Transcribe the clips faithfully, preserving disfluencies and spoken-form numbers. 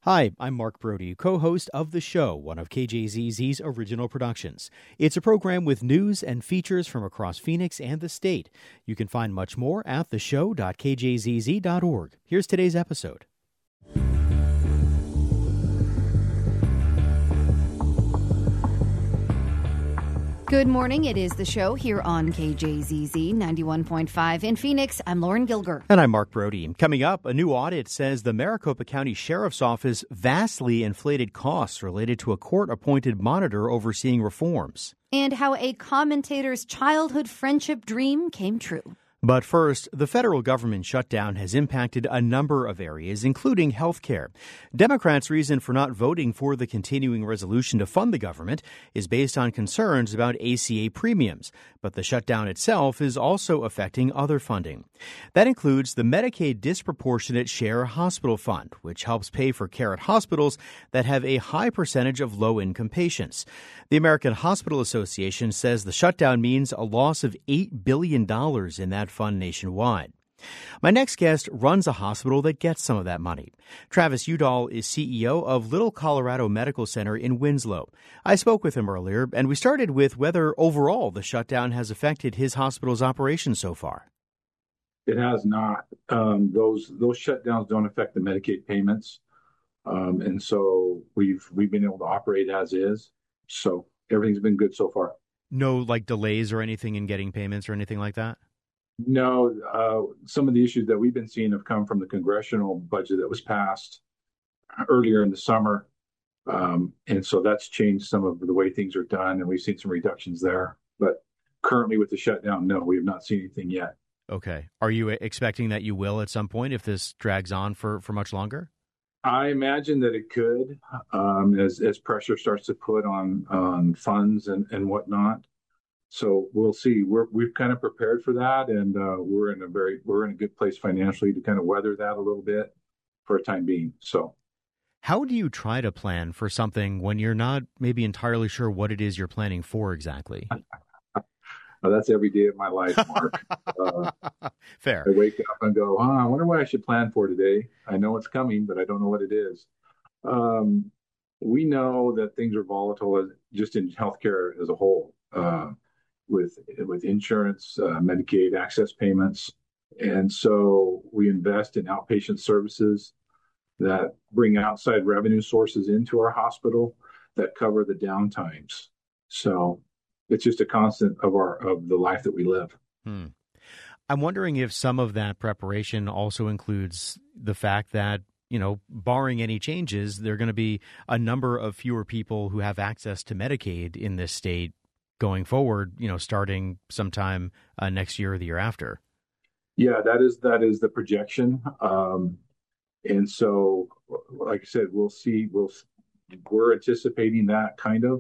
Hi, I'm Mark Brody, co-host of The Show, one of K J Z Z's original productions. It's a program with news and features from across Phoenix and the state. You can find much more at the show dot k j z z dot org. Here's today's episode. Good morning. It is The Show here on K J Z Z ninety-one point five in Phoenix. I'm Lauren Gilger. And I'm Mark Brody. Coming up, a new audit says the Maricopa County Sheriff's Office vastly inflated costs related to a court-appointed monitor overseeing reforms. And how a commentator's childhood friendship dream came true. But first, the federal government shutdown has impacted a number of areas, including health care. Democrats' reason for not voting for the continuing resolution to fund the government is based on concerns about A C A premiums. But the shutdown itself is also affecting other funding. That includes the Medicaid Disproportionate Share Hospital Fund, which helps pay for care at hospitals that have a high percentage of low-income patients. The American Hospital Association says the shutdown means a loss of eight billion dollars in that fund nationwide. My next guest runs a hospital that gets some of that money. Travis Udall is C E O of Little Colorado Medical Center in Winslow. I spoke with him earlier, and we started with whether overall the shutdown has affected his hospital's operations so far. It has not. Um, those those shutdowns don't affect the Medicaid payments, um, and so we've we've been able to operate as is. So everything's been good so far. No, like delays or anything in getting payments or anything like that? No, uh, some of the issues that we've been seeing have come from the congressional budget that was passed earlier in the summer. Um, and so that's changed some of the way things are done, and we've seen some reductions there. But currently with the shutdown, no, we have not seen anything yet. Okay. Are you expecting that you will at some point if this drags on for, for much longer? I imagine that it could, um, as as pressure starts to put on on funds and, and whatnot. So we'll see. We're we've kind of prepared for that, and uh, we're in a very we're in a good place financially to kind of weather that a little bit for a time being. So, how do you try to plan for something when you're not maybe entirely sure what it is you're planning for exactly? Well, that's every day of my life, Mark. uh, Fair. I wake up and go, oh, I wonder what I should plan for today. I know it's coming, but I don't know what it is. Um, we know that things are volatile just in healthcare as a whole. Uh, with with insurance, uh, Medicaid access payments. And so we invest in outpatient services that bring outside revenue sources into our hospital that cover the downtimes. So it's just a constant of our of the life that we live. Hmm. I'm wondering if some of that preparation also includes the fact that, you know, barring any changes, there are going to be a number of fewer people who have access to Medicaid in this state going forward, you know, starting sometime uh, next year or the year after. Yeah, that is that is the projection. Um, and so, like I said, we'll see. We'll we're anticipating that kind of,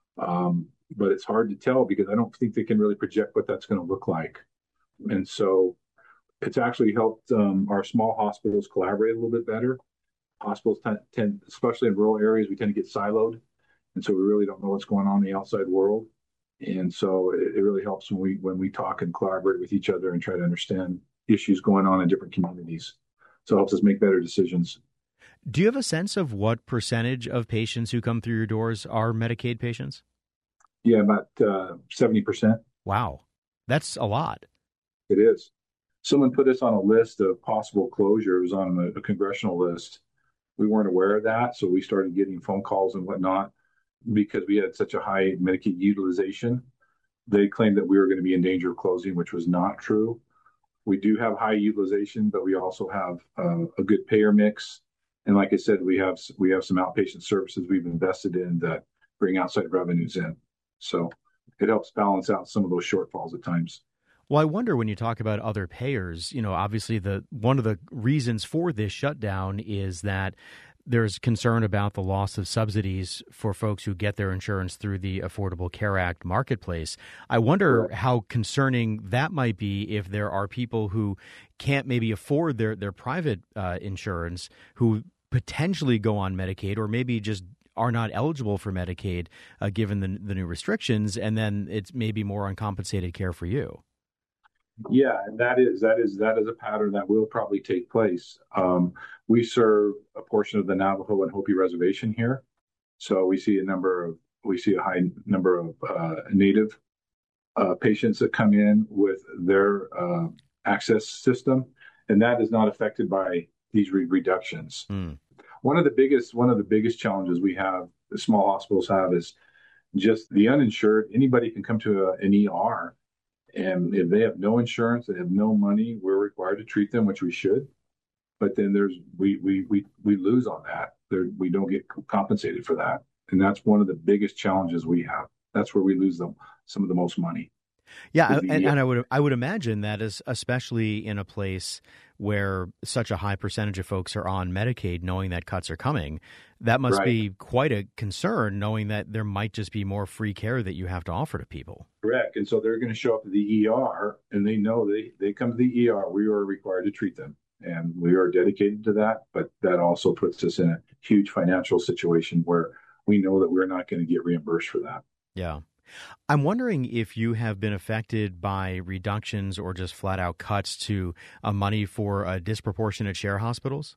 um, but it's hard to tell because I don't think they can really project what that's going to look like. And so, it's actually helped um, our small hospitals collaborate a little bit better. Hospitals tend, tend, especially in rural areas, we tend to get siloed, and so we really don't know what's going on in the outside world. And so it, it really helps when we when we talk and collaborate with each other and try to understand issues going on in different communities. So it helps us make better decisions. Do you have a sense of what percentage of patients who come through your doors are Medicaid patients? Yeah, about uh, seventy percent. Wow. That's a lot. It is. Someone put us on a list of possible closures on a, a congressional list. We weren't aware of that, so we started getting phone calls and whatnot. Because we had such a high Medicaid utilization, they claimed that we were going to be in danger of closing, which was not true. We do have high utilization, but we also have uh, a good payer mix. And like I said, we have we have some outpatient services we've invested in that bring outside revenues in. So it helps balance out some of those shortfalls at times. Well, I wonder when you talk about other payers, you know, obviously the one of the reasons for this shutdown is that there's concern about the loss of subsidies for folks who get their insurance through the Affordable Care Act marketplace. I wonder Correct. how concerning that might be if there are people who can't maybe afford their, their private uh, insurance who potentially go on Medicaid or maybe just are not eligible for Medicaid uh, given the, the new restrictions, and then it's maybe more uncompensated care for you. Yeah, and that is that is that is a pattern that will probably take place. Um, we serve a portion of the Navajo and Hopi reservation here, so we see a number of we see a high number of uh, Native uh, patients that come in with their uh, access system, and that is not affected by these re- reductions. Mm. One of the biggest one of the biggest challenges we have, the small hospitals have, is just the uninsured. Anybody can come to a, an E R, and if they have no insurance, they have no money, we're required to treat them, which we should. But then there's we we we we lose on that. There, we don't get compensated for that, and that's one of the biggest challenges we have. That's where we lose them some of the most money. Yeah, The, and, and I would I would imagine that is especially in a place where such a high percentage of folks are on Medicaid, knowing that cuts are coming. That must right. be quite a concern, knowing that there might just be more free care that you have to offer to people. Correct. And so they're going to show up at the E R, and they know they, they come to the E R, we are required to treat them. And we are dedicated to that. But that also puts us in a huge financial situation where we know that we're not going to get reimbursed for that. Yeah. I'm wondering if you have been affected by reductions or just flat out cuts to uh, money for uh, disproportionate share hospitals.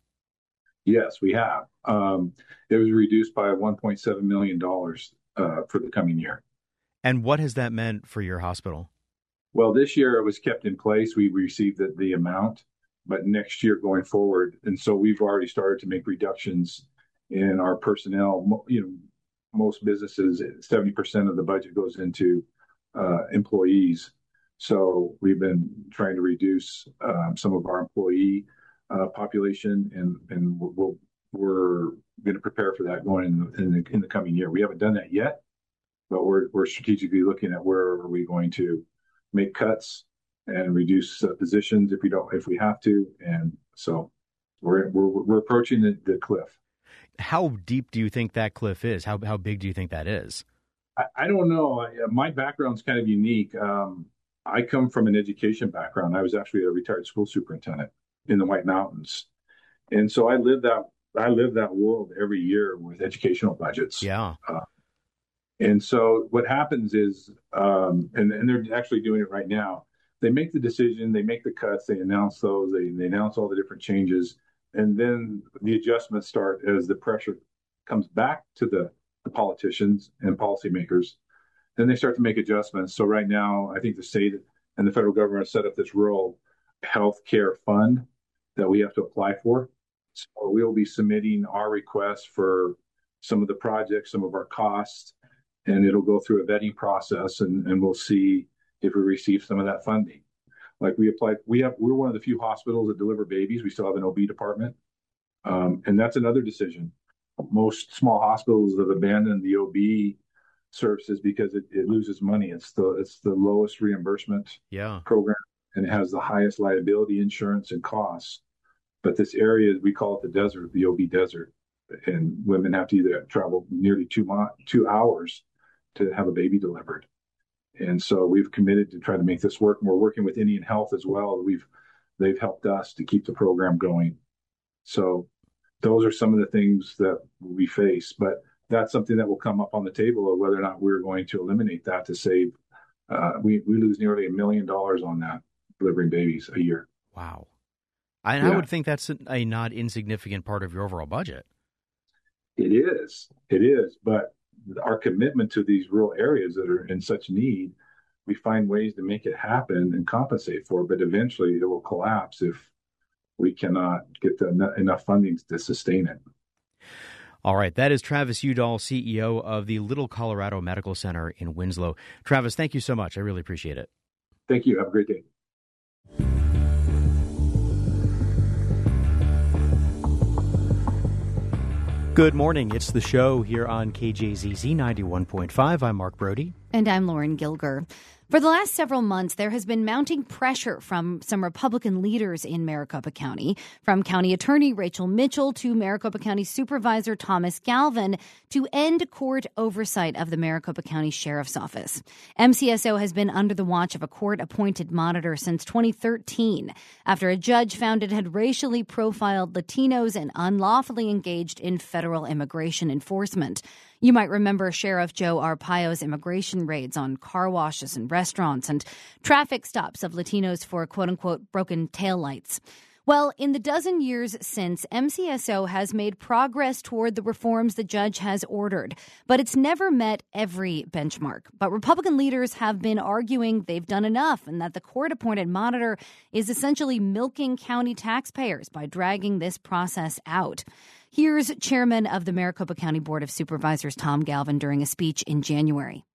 Yes, we have. Um, it was reduced by one point seven million dollars uh, for the coming year. And what has that meant for your hospital? Well, this year it was kept in place. We received the, the amount, but next year going forward. And so we've already started to make reductions in our personnel. You know, most businesses, seventy percent of the budget goes into uh, employees. So we've been trying to reduce um, some of our employee uh, population, and, and we'll, we're going to prepare for that going in the, in the, in the coming year. We haven't done that yet, but we're, we're strategically looking at where are we going to make cuts and reduce uh, positions if we don't, if we have to. And so we're, we're, we're approaching the, the cliff. How deep do you think that cliff is? How how big do you think that is? I, I don't know. I, my background's kind of unique. Um, I come from an education background. I was actually a retired school superintendent in the White Mountains, and so I live that I live that world every year with educational budgets. Yeah. Uh, and so what happens is, um, and, and they're actually doing it right now. They make the decision, they make the cuts, they announce those, they, they announce all the different changes. And then the adjustments start as the pressure comes back to the, the politicians and policymakers. Then they start to make adjustments. So right now, I think the state and the federal government set up this rural health care fund that we have to apply for. So we'll be submitting our request for some of the projects, some of our costs, and it'll go through a vetting process, and, and we'll see if we receive some of that funding. Like we applied, we have, we're one of the few hospitals that deliver babies. We still have an O B department. Um, and that's another decision. Most small hospitals have abandoned the O B services because it, it loses money. It's the, it's the lowest reimbursement yeah. program, and it has the highest liability insurance and costs. But this area, we call it the desert, the O B desert. And women have to either travel nearly two, mo- two hours to have a baby delivered. And so we've committed to try to make this work. And we're working with Indian Health as well. We've they've helped us to keep the program going. So those are some of the things that we face. But that's something that will come up on the table of whether or not we're going to eliminate that to save. Uh, we we lose nearly a million dollars on that, delivering babies a year. Wow. I, yeah. I would think that's a, a not insignificant part of your overall budget. It is. It is. But our commitment to these rural areas that are in such need, we find ways to make it happen and compensate for it. But eventually it will collapse if we cannot get the, enough funding to sustain it. All right. That is Travis Udall, C E O of the Little Colorado Medical Center in Winslow. Travis, thank you so much. I really appreciate it. Thank you. Have a great day. Good morning. It's the show here on K J Z Z ninety-one point five. I'm Mark Brody. And I'm Lauren Gilger. For the last several months, there has been mounting pressure from some Republican leaders in Maricopa County, from County Attorney Rachel Mitchell to Maricopa County Supervisor Thomas Galvin, to end court oversight of the Maricopa County Sheriff's Office. M C S O has been under the watch of a court-appointed monitor since twenty thirteen, after a judge found it had racially profiled Latinos and unlawfully engaged in federal immigration enforcement. You might remember Sheriff Joe Arpaio's immigration raids on car washes and restaurants and traffic stops of Latinos for quote-unquote broken taillights. Well, in the dozen years since, M C S O has made progress toward the reforms the judge has ordered, but it's never met every benchmark. But Republican leaders have been arguing they've done enough and that the court-appointed monitor is essentially milking county taxpayers by dragging this process out. Here's Chairman of the Maricopa County Board of Supervisors, Tom Galvin, during a speech in January.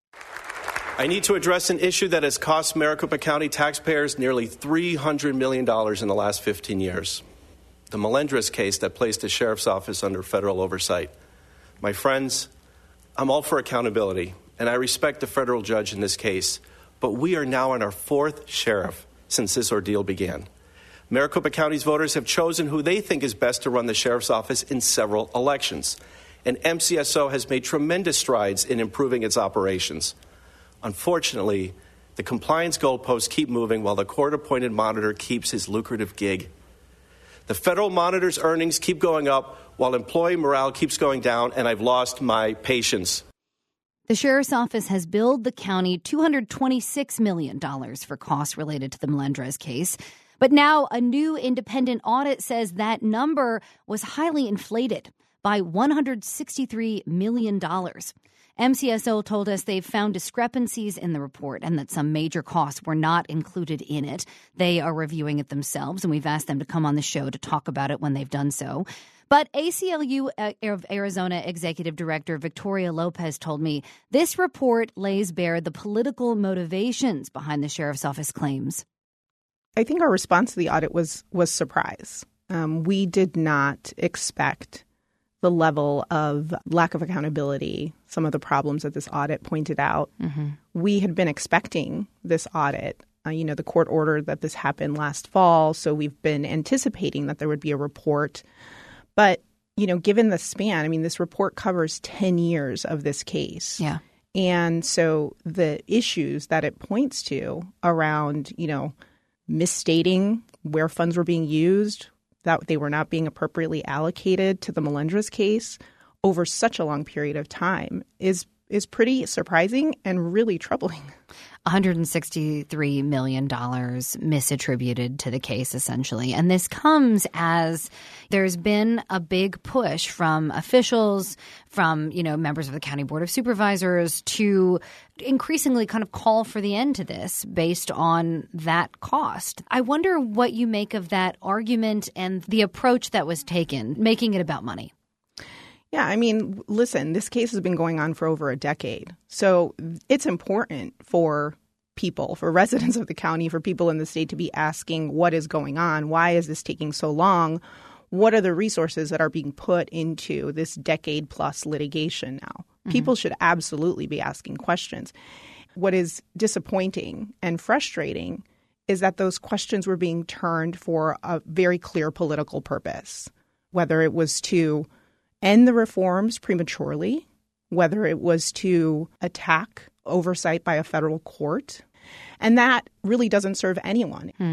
I need to address an issue that has cost Maricopa County taxpayers nearly three hundred million dollars in the last fifteen years. The Melendrez case that placed the sheriff's office under federal oversight. My friends, I'm all for accountability, and I respect the federal judge in this case, but we are now on our fourth sheriff since this ordeal began. Maricopa County's voters have chosen who they think is best to run the sheriff's office in several elections, and M C S O has made tremendous strides in improving its operations. Unfortunately, the compliance goalposts keep moving while the court-appointed monitor keeps his lucrative gig. The federal monitor's earnings keep going up while employee morale keeps going down, and I've lost my patience. The sheriff's office has billed the county two hundred twenty-six million dollars for costs related to the Melendrez case. But now a new independent audit says that number was highly inflated by one hundred sixty-three million dollars. M C S O told us they've found discrepancies in the report and that some major costs were not included in it. They are reviewing it themselves, and we've asked them to come on the show to talk about it when they've done so. But A C L U of Arizona Executive Director Victoria Lopez told me this report lays bare the political motivations behind the sheriff's office claims. I think our response to the audit was was surprise. Um, we did not expect the level of lack of accountability, some of the problems that this audit pointed out. Mm-hmm. We had been expecting this audit. Uh, you know, the court ordered that this happened last fall, so we've been anticipating that there would be a report. But, you know, given the span, I mean, this report covers ten years of this case. Yeah. And so the issues that it points to around, you know, misstating where funds were being used, that they were not being appropriately allocated to the Melendrez case over such a long period of time is is pretty surprising and really troubling. one hundred sixty-three million dollars misattributed to the case, essentially. And this comes as there's been a big push from officials, from, you know, members of the County Board of Supervisors to increasingly kind of call for the end to this based on that cost. I wonder what you make of that argument and the approach that was taken, making it about money. Yeah, I mean, listen, this case has been going on for over a decade. So it's important for people, for residents of the county, for people in the state to be asking what is going on? Why is this taking so long? What are the resources that are being put into this decade-plus litigation now? Mm-hmm. People should absolutely be asking questions. What is disappointing and frustrating is that those questions were being turned for a very clear political purpose, whether it was to end the reforms prematurely, whether it was to attack oversight by a federal court. And that really doesn't serve anyone. Hmm.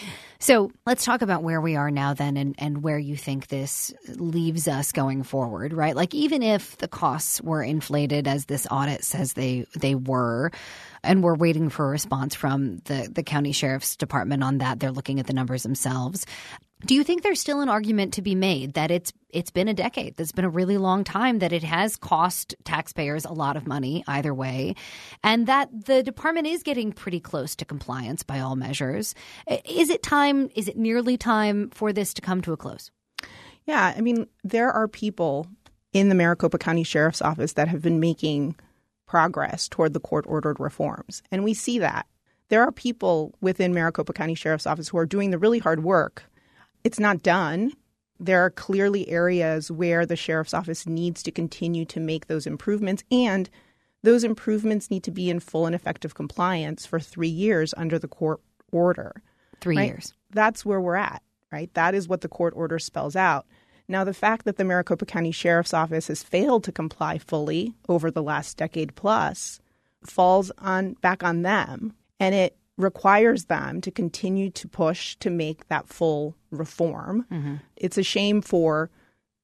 So let's talk about where we are now then and, and where you think this leaves us going forward, right? Like even if the costs were inflated as this audit says they they were, and we're waiting for a response from the, the county sheriff's department on that, they're looking at the numbers themselves. Do you think there's still an argument to be made that it's it's been a decade, that's been a really long time, that it has cost taxpayers a lot of money either way, and that the department is getting pretty close to compliance by all measures? Is it time, is it nearly time for this to come to a close? Yeah, I mean, there are people in the Maricopa County Sheriff's Office that have been making progress toward the court-ordered reforms, and we see that. There are people within Maricopa County Sheriff's Office who are doing the really hard work. It's not done. There are clearly areas where the sheriff's office needs to continue to make those improvements, and those improvements need to be in full and effective compliance for three years under the court order. Three right? years. That's where we're at, right? That is what the court order spells out. Now, the fact that the Maricopa County Sheriff's Office has failed to comply fully over the last decade plus falls on back on them, and it requires them to continue to push to make that full reform. Mm-hmm. It's a shame for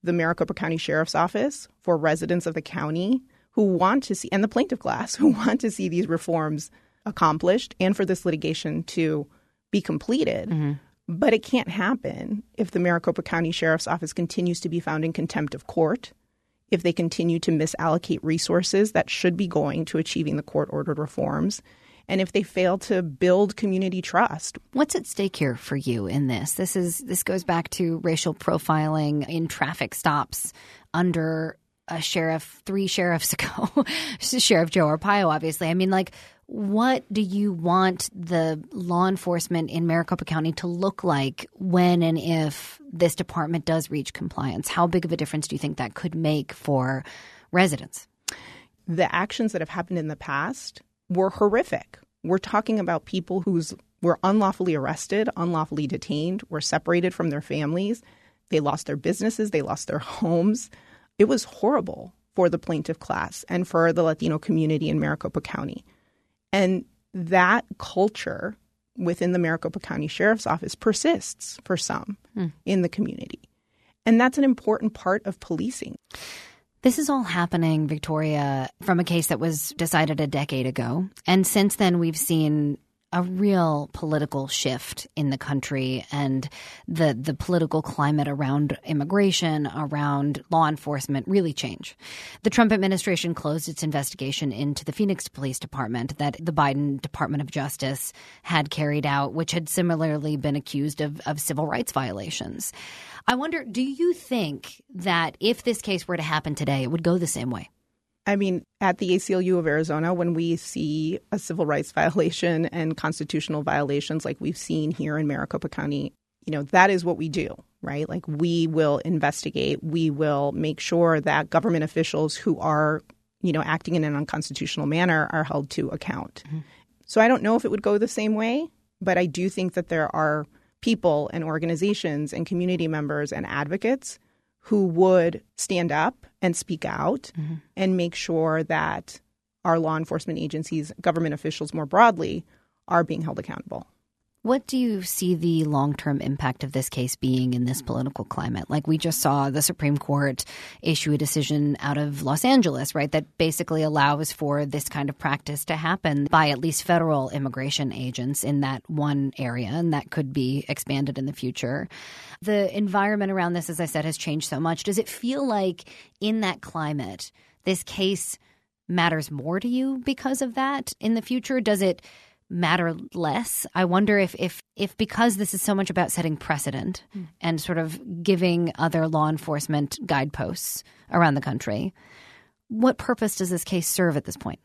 the Maricopa County Sheriff's Office, for residents of the county who want to see, and the plaintiff class, who want to see these reforms accomplished and for this litigation to be completed. Mm-hmm. But it can't happen if the Maricopa County Sheriff's Office continues to be found in contempt of court, if they continue to misallocate resources that should be going to achieving the court-ordered reforms, and if they fail to build community trust. What's at stake here for you in this? This is this goes back to racial profiling in traffic stops under a sheriff three sheriffs ago, Sheriff Joe Arpaio, obviously. I mean, like, what do you want the law enforcement in Maricopa County to look like when and if this department does reach compliance? How big of a difference do you think that could make for residents? The actions that have happened in the past were horrific. We're talking about people who were unlawfully arrested, unlawfully detained, were separated from their families. They lost their businesses. They lost their homes. It was horrible for the plaintiff class and for the Latino community in Maricopa County. And that culture within the Maricopa County Sheriff's Office persists for some mm. in the community. And that's an important part of policing. This is all happening, Victoria, from a case that was decided a decade ago. And since then, we've seen a real political shift in the country and the the political climate around immigration, around law enforcement really change. The Trump administration closed its investigation into the Phoenix Police Department that the Biden Department of Justice had carried out, which had similarly been accused of, of civil rights violations. I wonder, do you think that if this case were to happen today, it would go the same way? I mean, at the A C L U of Arizona, when we see a civil rights violation and constitutional violations like we've seen here in Maricopa County, you know, that is what we do, right? Like, we will investigate. We will make sure that government officials who are, you know, acting in an unconstitutional manner are held to account. Mm-hmm. So I don't know if it would go the same way, but I do think that there are people and organizations and community members and advocates who would stand up and speak out mm-hmm. and make sure that our law enforcement agencies, government officials more broadly, are being held accountable. What do you see the long-term impact of this case being in this political climate? Like, we just saw the Supreme Court issue a decision out of Los Angeles, right, that basically allows for this kind of practice to happen by at least federal immigration agents in that one area, and that could be expanded in the future. The environment around this, as I said, has changed so much. Does it feel like in that climate, this case matters more to you because of that in the future? Does it matter less? I wonder if if if because this is so much about setting precedent mm. and sort of giving other law enforcement guideposts around the country, what purpose does this case serve at this point?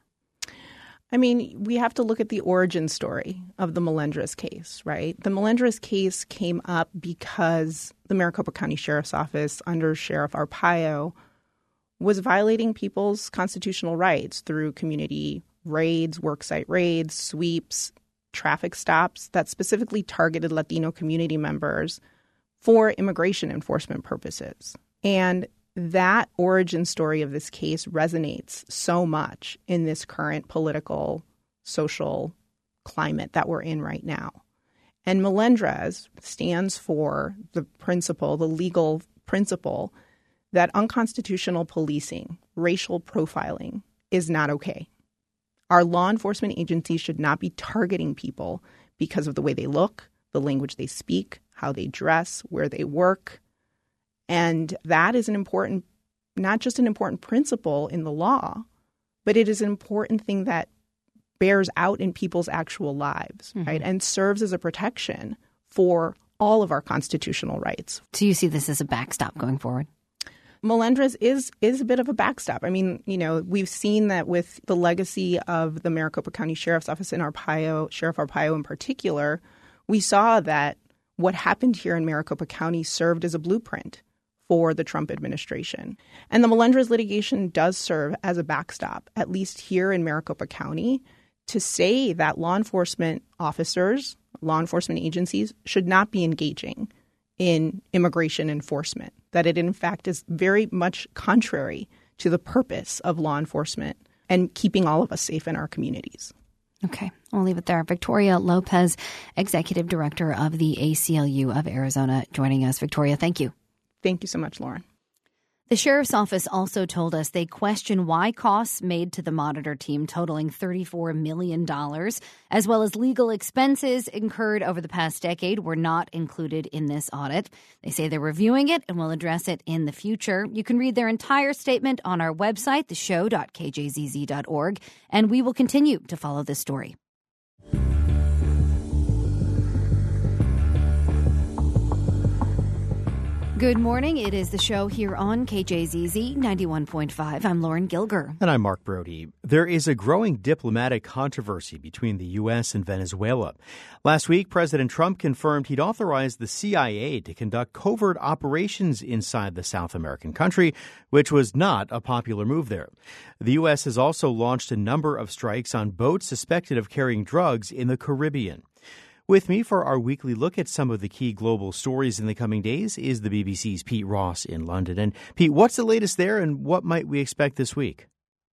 I mean, we have to look at the origin story of the Melendrez case, right? The Melendrez case came up because the Maricopa County Sheriff's Office under Sheriff Arpaio was violating people's constitutional rights through community raids, worksite raids, sweeps, traffic stops that specifically targeted Latino community members for immigration enforcement purposes. And that origin story of this case resonates so much in this current political, social climate that we're in right now. And Melendrez stands for the principle, the legal principle, that unconstitutional policing, racial profiling, is not okay. Our law enforcement agencies should not be targeting people because of the way they look, the language they speak, how they dress, where they work. And that is an important, not just an important principle in the law, but it is an important thing that bears out in people's actual lives, mm-hmm. right? And serves as a protection for all of our constitutional rights. So you see this as a backstop going forward? Melendrez is is a bit of a backstop. I mean, you know, we've seen that with the legacy of the Maricopa County Sheriff's Office and Arpaio, Sheriff Arpaio in particular, we saw that what happened here in Maricopa County served as a blueprint for the Trump administration. And the Melendrez litigation does serve as a backstop, at least here in Maricopa County, to say that law enforcement officers, law enforcement agencies should not be engaging in immigration enforcement, that it in fact is very much contrary to the purpose of law enforcement and keeping all of us safe in our communities. Okay, I'll leave it there. Victoria Lopez, Executive Director of the A C L U of Arizona, joining us. Victoria, thank you. Thank you so much, Lauren. The sheriff's office also told us they question why costs made to the Monitor team totaling thirty-four million dollars, as well as legal expenses incurred over the past decade, were not included in this audit. They say they're reviewing it and will address it in the future. You can read their entire statement on our website, the show dot k j z z dot org, and we will continue to follow this story. Good morning. It is the show here on K J Z Z ninety-one point five. I'm Lauren Gilger. And I'm Mark Brody. There is a growing diplomatic controversy between the U S and Venezuela. Last week, President Trump confirmed he'd authorized the C I A to conduct covert operations inside the South American country, which was not a popular move there. The U S has also launched a number of strikes on boats suspected of carrying drugs in the Caribbean. With me for our weekly look at some of the key global stories in the coming days is the B B C's Pete Ross in London. And Pete, what's the latest there and what might we expect this week?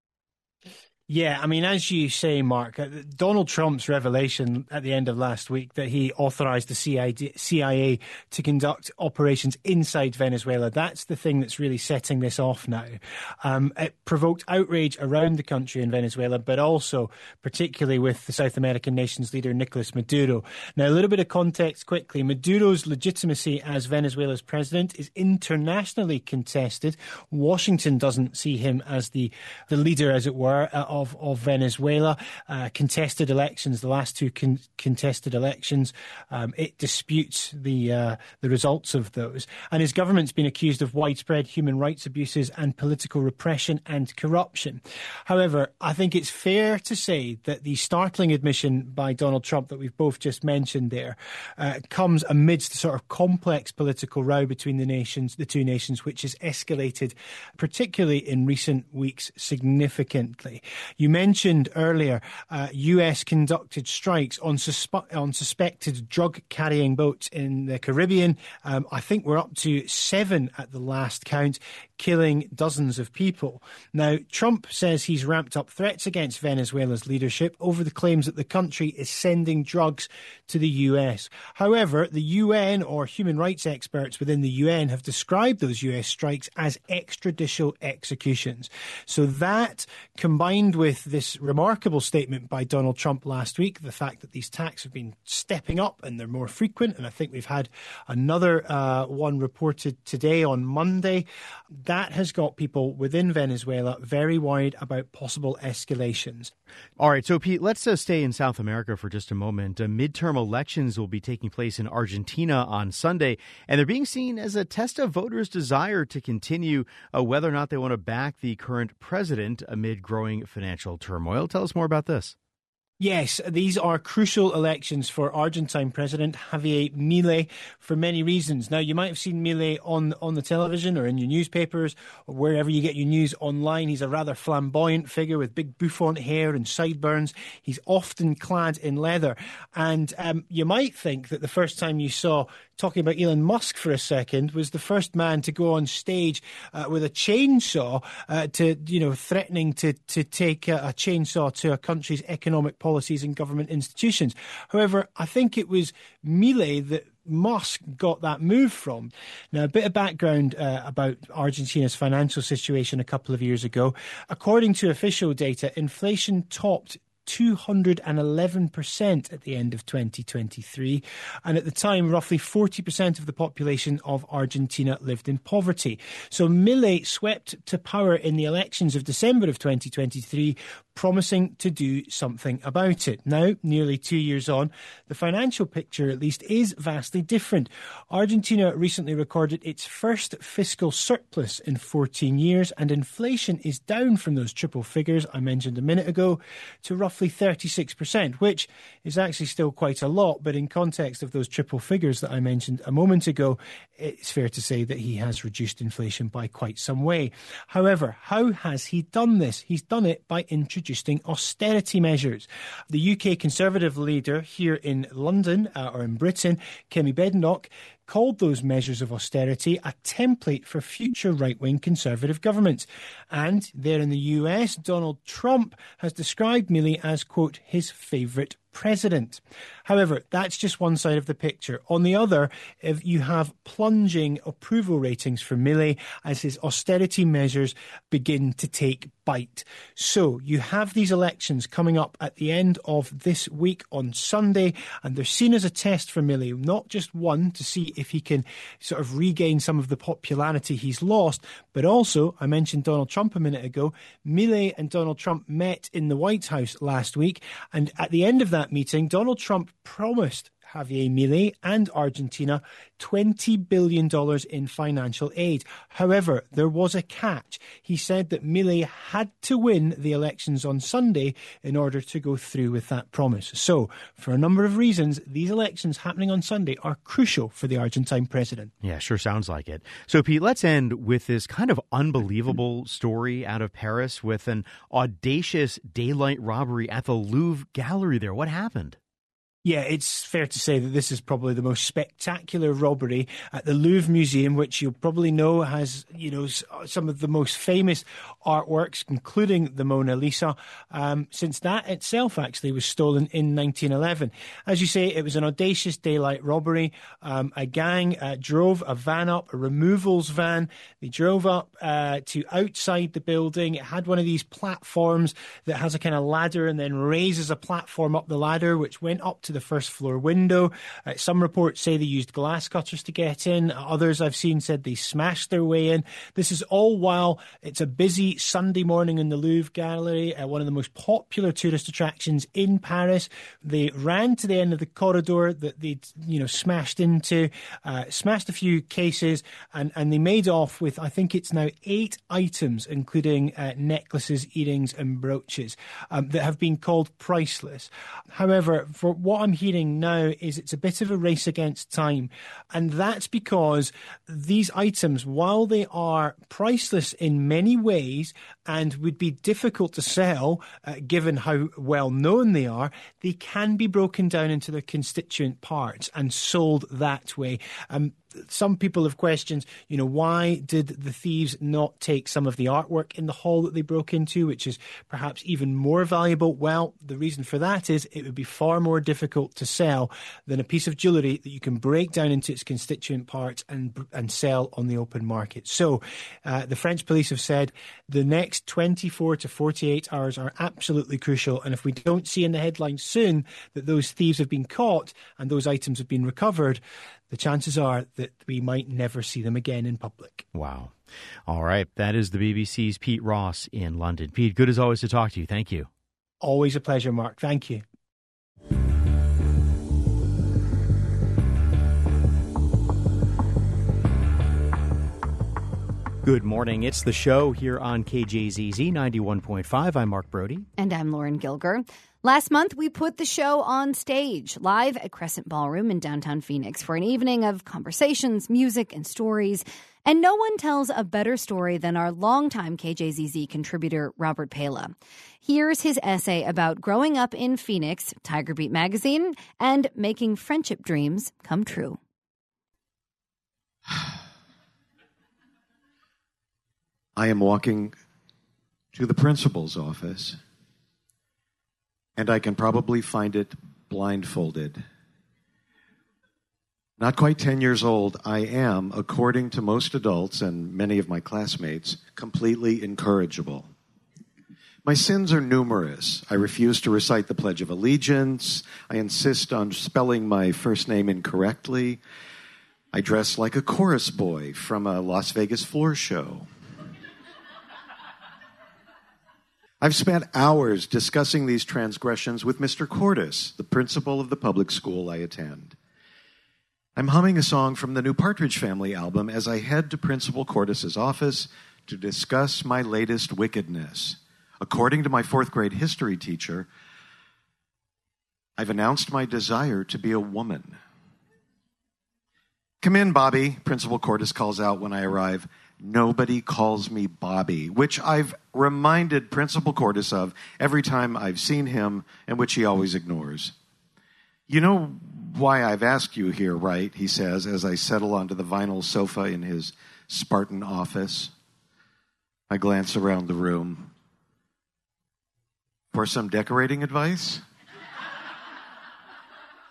Yeah, I mean, as you say, Mark, Donald Trump's revelation at the end of last week that he authorized the C I A to conduct operations inside Venezuela, that's the thing that's really setting this off now. Um, it provoked outrage around the country in Venezuela, but also particularly with the South American nation's leader, Nicolas Maduro. Now, a little bit of context quickly. Maduro's legitimacy as Venezuela's president is internationally contested. Washington doesn't see him as the, the leader, as it were, uh, Of, of Venezuela. Uh, contested elections, the last two con- contested elections, um, it disputes the uh, the results of those. And his government's been accused of widespread human rights abuses and political repression and corruption. However, I think it's fair to say that the startling admission by Donald Trump that we've both just mentioned there uh, comes amidst the sort of complex political row between the nations, the two nations, which has escalated, particularly in recent weeks, significantly. You mentioned earlier uh, U S conducted strikes on, suspe- on suspected drug-carrying boats in the Caribbean. Um, I think we're up to seven at the last count, killing dozens of people. Now, Trump says he's ramped up threats against Venezuela's leadership over the claims that the country is sending drugs to the U S. However, the U N, or human rights experts within the U N, have described those U S strikes as extrajudicial executions. So that, combined with this remarkable statement by Donald Trump last week, the fact that these attacks have been stepping up and they're more frequent, and I think we've had another uh, one reported today on Monday, that has got people within Venezuela very worried about possible escalations. All right, so Pete, let's uh, stay in South America for just a moment. Uh, midterm elections will be taking place in Argentina on Sunday, and they're being seen as a test of voters' desire to continue uh, whether or not they want to back the current president amid growing financial turmoil. Tell us more about this. Yes, these are crucial elections for Argentine President Javier Milei for many reasons. Now, you might have seen Milei on, on the television or in your newspapers or wherever you get your news online. He's a rather flamboyant figure with big bouffant hair and sideburns. He's often clad in leather. And um, you might think that the first time you saw, talking about Elon Musk for a second, was the first man to go on stage uh, with a chainsaw uh, to, you know, threatening to, to take a, a chainsaw to a country's economic policies and government institutions. However, I think it was Milei that Musk got that move from. Now, a bit of background uh, about Argentina's financial situation a couple of years ago. According to official data, inflation topped two hundred eleven percent at the end of twenty twenty-three. And at the time, roughly forty percent of the population of Argentina lived in poverty. So Milei swept to power in the elections of December of twenty twenty-three, promising to do something about it. Now, nearly two years on, the financial picture, at least, is vastly different. Argentina recently recorded its first fiscal surplus in fourteen years, and inflation is down from those triple figures I mentioned a minute ago to roughly thirty-six percent, which is actually still quite a lot, but in context of those triple figures that I mentioned a moment ago, it's fair to say that he has reduced inflation by quite some way. However, how has he done this? He's done it by introducing austerity measures. The U K Conservative leader here in London, uh, or in Britain, Kemi Badenoch, called those measures of austerity a template for future right-wing Conservative governments. And there in the U S, Donald Trump has described Milei as, quote, his favourite president. However, that's just one side of the picture. On the other, if you have plunging approval ratings for Milei as his austerity measures begin to take bite. So you have these elections coming up at the end of this week on Sunday, and they're seen as a test for Milei, not just one, to see if he can sort of regain some of the popularity he's lost, but also, I mentioned Donald Trump a minute ago, Milei and Donald Trump met in the White House last week, and at the end of that meeting, Donald Trump promised Javier Milei and Argentina twenty billion dollars in financial aid. However, there was a catch. He said that Milei had to win the elections on Sunday in order to go through with that promise. So, for a number of reasons, these elections happening on Sunday are crucial for the Argentine president. Yeah, sure sounds like it. So, Pete, let's end with this kind of unbelievable story out of Paris with an audacious daylight robbery at the Louvre Gallery there. What happened? Yeah, it's fair to say that this is probably the most spectacular robbery at the Louvre Museum, which you'll probably know has, you know, some of the most famous artworks, including the Mona Lisa, um, since that itself actually was stolen in nineteen eleven. As you say, it was an audacious daylight robbery. Um, a gang uh, drove a van up, a removals van. They drove up uh, to outside the building. It had one of these platforms that has a kind of ladder and then raises a platform up the ladder, which went up to the first floor window. Uh, some reports say they used glass cutters to get in. Others I've seen said they smashed their way in. This is all while it's a busy Sunday morning in the Louvre Gallery, uh, one of the most popular tourist attractions in Paris. They ran to the end of the corridor that they'd, you know, smashed into, uh, smashed a few cases, and, and they made off with, I think it's now eight items, including uh, necklaces, earrings and brooches um, that have been called priceless. However, for what I'm hearing now is it's a bit of a race against time. And that's because these items, while they are priceless in many ways and would be difficult to sell, uh, given how well known they are, they can be broken down into their constituent parts and sold that way. Um, Some people have questioned, you know, why did the thieves not take some of the artwork in the hall that they broke into, which is perhaps even more valuable? Well, the reason for that is it would be far more difficult to sell than a piece of jewellery that you can break down into its constituent parts and and sell on the open market. So uh, the French police have said the next twenty-four to forty-eight hours are absolutely crucial. And if we don't see in the headlines soon that those thieves have been caught and those items have been recovered, the chances are that we might never see them again in public. Wow. All right. That is the B B C's Pete Ross in London. Pete, good as always to talk to you. Thank you. Always a pleasure, Mark. Thank you. Good morning. It's The Show here on K J Z Z ninety-one point five. I'm Mark Brody. And I'm Lauren Gilger. Last month, we put the show on stage live at Crescent Ballroom in downtown Phoenix for an evening of conversations, music, and stories. And no one tells a better story than our longtime K J Z Z contributor, Robert Pala. Here's his essay about growing up in Phoenix, Tiger Beat magazine, and making friendship dreams come true. I am walking to the principal's office, and I can probably find it blindfolded. Not quite ten years old, I am, according to most adults and many of my classmates, completely incorrigible. My sins are numerous. I refuse to recite the Pledge of Allegiance. I insist on spelling my first name incorrectly. I dress like a chorus boy from a Las Vegas floor show. I've spent hours discussing these transgressions with Mister Cordes, the principal of the public school I attend. I'm humming a song from the new Partridge Family album as I head to Principal Cordes' office to discuss my latest wickedness. According to my fourth grade history teacher, I've announced my desire to be a woman. Come in, Bobby, Principal Cordes calls out when I arrive. Nobody calls me Bobby, which I've reminded Principal Cordes of every time I've seen him and which he always ignores. You know why I've asked you here, right? He says as I settle onto the vinyl sofa in his Spartan office. I glance around the room. For some decorating advice?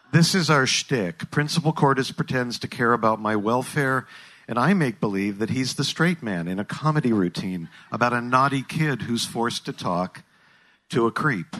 This is our shtick. Principal Cordes pretends to care about my welfare, and I make believe that he's the straight man in a comedy routine about a naughty kid who's forced to talk to a creep.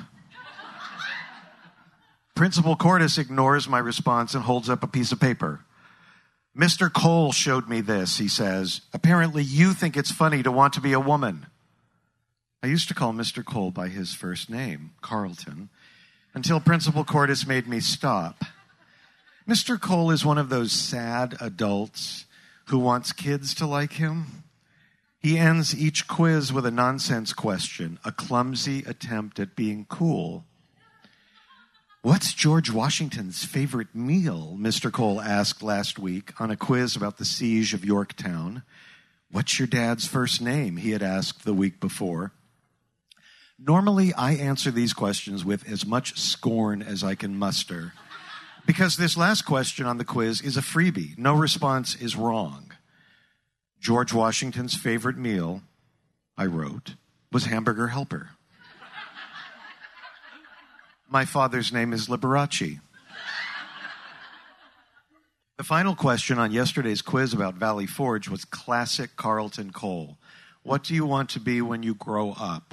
Principal Cordes ignores my response and holds up a piece of paper. Mister Cole showed me this, he says. Apparently you think it's funny to want to be a woman. I used to call Mister Cole by his first name, Carlton, until Principal Cordes made me stop. Mister Cole is one of those sad adults who wants kids to like him. He ends each quiz with a nonsense question, a clumsy attempt at being cool. What's George Washington's favorite meal? Mister Cole asked last week on a quiz about the siege of Yorktown. What's your dad's first name? He had asked the week before. Normally, I answer these questions with as much scorn as I can muster, because this last question on the quiz is a freebie. No response is wrong. George Washington's favorite meal, I wrote, was hamburger helper. My father's name is Liberace. The final question on yesterday's quiz about Valley Forge was classic Carlton Cole. What do you want to be when you grow up?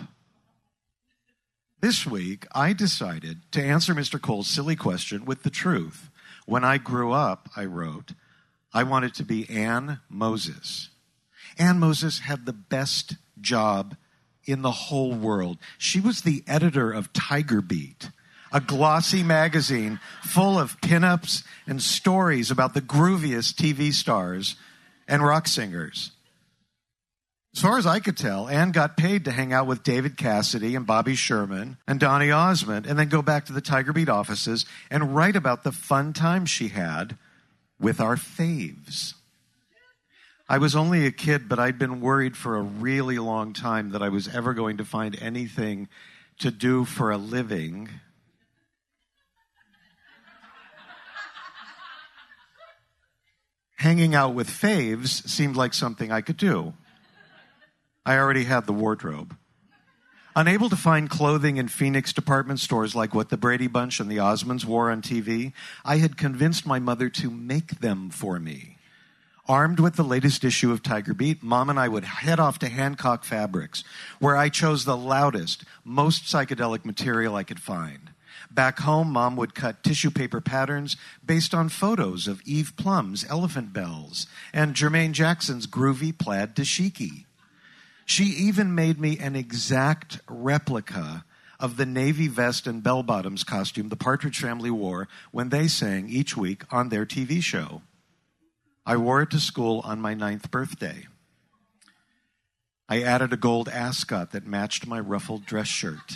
This week, I decided to answer Mister Cole's silly question with the truth. When I grew up, I wrote, I wanted to be Ann Moses. Ann Moses had the best job in the whole world. She was the editor of Tiger Beat, a glossy magazine full of pinups and stories about the grooviest T V stars and rock singers. As far as I could tell, Ann got paid to hang out with David Cassidy and Bobby Sherman and Donny Osmond and then go back to the Tiger Beat offices and write about the fun time she had with our faves. I was only a kid, but I'd been worried for a really long time that I was ever going to find anything to do for a living. Hanging out with faves seemed like something I could do. I already had the wardrobe. Unable to find clothing in Phoenix department stores like what the Brady Bunch and the Osmonds wore on T V, I had convinced my mother to make them for me. Armed with the latest issue of Tiger Beat, Mom and I would head off to Hancock Fabrics, where I chose the loudest, most psychedelic material I could find. Back home, Mom would cut tissue paper patterns based on photos of Eve Plum's Elephant Bells and Jermaine Jackson's groovy plaid dashiki. She even made me an exact replica of the navy vest and bell-bottoms costume the Partridge Family wore when they sang each week on their T V show. I wore it to school on my ninth birthday. I added a gold ascot that matched my ruffled dress shirt.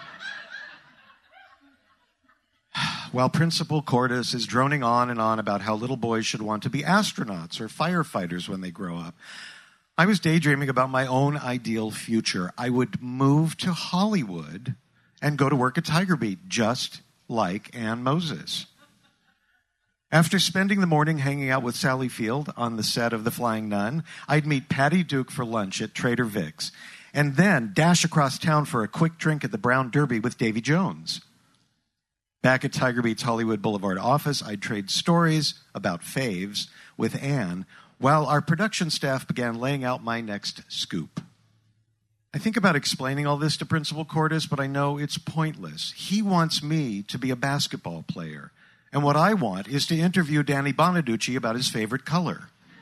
While Principal Cordes is droning on and on about how little boys should want to be astronauts or firefighters when they grow up, I was daydreaming about my own ideal future. I would move to Hollywood and go to work at Tiger Beat, just like Ann Moses. After spending the morning hanging out with Sally Field on the set of The Flying Nun, I'd meet Patty Duke for lunch at Trader Vic's, and then dash across town for a quick drink at the Brown Derby with Davy Jones. Back at Tiger Beat's Hollywood Boulevard office, I'd trade stories about faves with Ann, while our production staff began laying out my next scoop. I think about explaining all this to Principal Cordes, but I know it's pointless. He wants me to be a basketball player, and what I want is to interview Danny Bonaducci about his favorite color.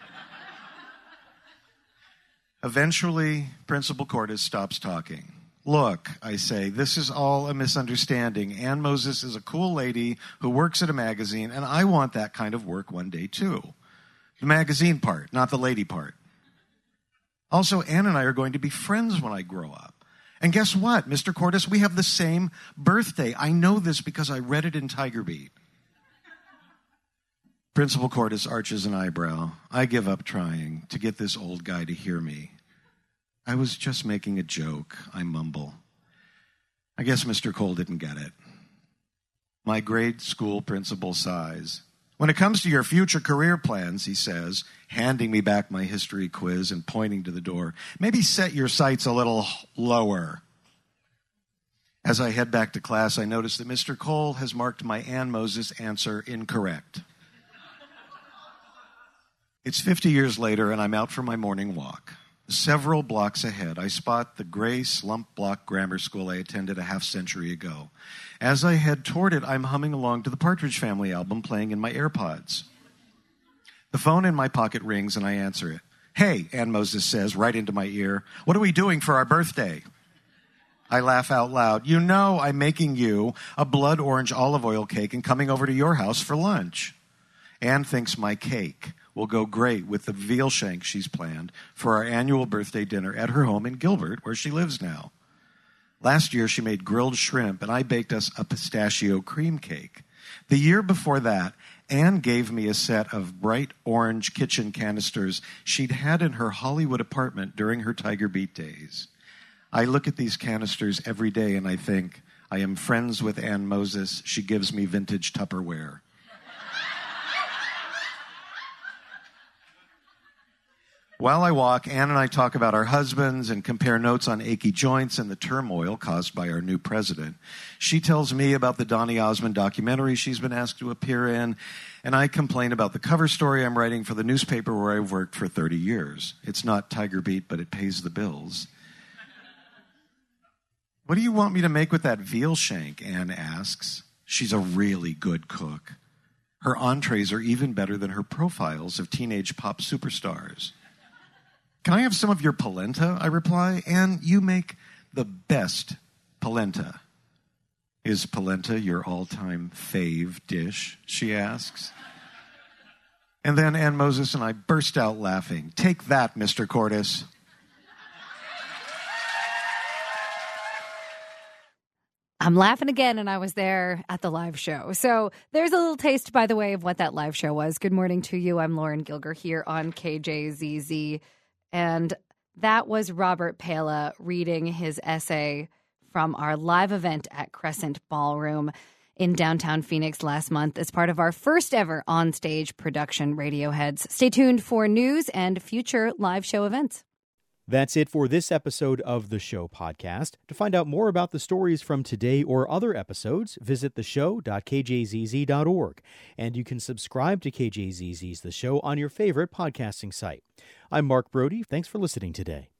Eventually, Principal Cordes stops talking. Look, I say, this is all a misunderstanding. Ann Moses is a cool lady who works at a magazine, and I want that kind of work one day, too. The magazine part, not the lady part. Also, Ann and I are going to be friends when I grow up. And guess what, Mister Cordes? We have the same birthday. I know this because I read it in Tiger Beat. Principal Cordes arches an eyebrow. I give up trying to get this old guy to hear me. I was just making a joke, I mumble. I guess Mister Cole didn't get it. My grade school principal sighs. When it comes to your future career plans, he says, handing me back my history quiz and pointing to the door, maybe set your sights a little lower. As I head back to class, I notice that Mister Cole has marked my Ann Moses answer incorrect. It's fifty years later, and I'm out for my morning walk. Several blocks ahead, I spot the gray slump block grammar school I attended a half century ago. As I head toward it, I'm humming along to the Partridge Family album playing in my AirPods. The phone in my pocket rings, and I answer it. "Hey," Ann Moses says right into my ear, "what are we doing for our birthday?" I laugh out loud. "You know I'm making you a blood orange olive oil cake and coming over to your house for lunch." Ann thinks my cake will go great with the veal shank she's planned for our annual birthday dinner at her home in Gilbert, where she lives now. Last year, she made grilled shrimp, and I baked us a pistachio cream cake. The year before that, Ann gave me a set of bright orange kitchen canisters she'd had in her Hollywood apartment during her Tiger Beat days. I look at these canisters every day and I think, I am friends with Ann Moses. She gives me vintage Tupperware. While I walk, Ann and I talk about our husbands and compare notes on achy joints and the turmoil caused by our new president. She tells me about the Donny Osmond documentary she's been asked to appear in, and I complain about the cover story I'm writing for the newspaper where I've worked for thirty years. It's not Tiger Beat, but it pays the bills. "What do you want me to make with that veal shank?" Ann asks. She's a really good cook. Her entrees are even better than her profiles of teenage pop superstars. "Can I have some of your polenta?" I reply. "Ann, you make the best polenta." "Is polenta your all-time fave dish?" she asks. And then Ann Moses and I burst out laughing. "Take that, Mister Cordes." I'm laughing again, and I was there at the live show. So there's a little taste, by the way, of what that live show was. Good morning to you. I'm Lauren Gilger here on K J Z Z. And that was Robert Pala reading his essay from our live event at Crescent Ballroom in downtown Phoenix last month as part of our first ever on-stage production, Radioheads. Stay tuned for news and future live show events. That's it for this episode of The Show podcast. To find out more about the stories from today or other episodes, visit the show dot k j z z dot org. And you can subscribe to K J Z Z's The Show on your favorite podcasting site. I'm Mark Brody. Thanks for listening today.